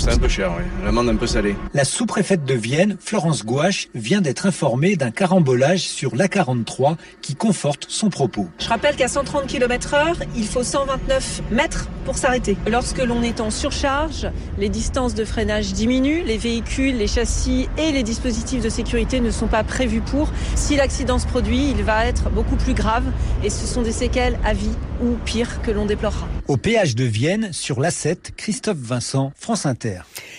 C'est un peu cher, oui. L'amende un peu salée. La sous-préfète de Vienne, Florence Gouache, vient d'être informée d'un carambolage sur l'A43 qui conforte son propos. Je rappelle qu'à 130 km/h, il faut 129 mètres pour s'arrêter. Lorsque l'on est en surcharge, les distances de freinage diminuent, les véhicules, les châssis et les dispositifs de sécurité ne sont pas prévus pour. Si l'accident se produit, il va être beaucoup plus grave et ce sont des séquelles à vie ou pire que l'on déplorera. Au péage de Vienne, sur l'A7, Christophe Vincent, France Inter.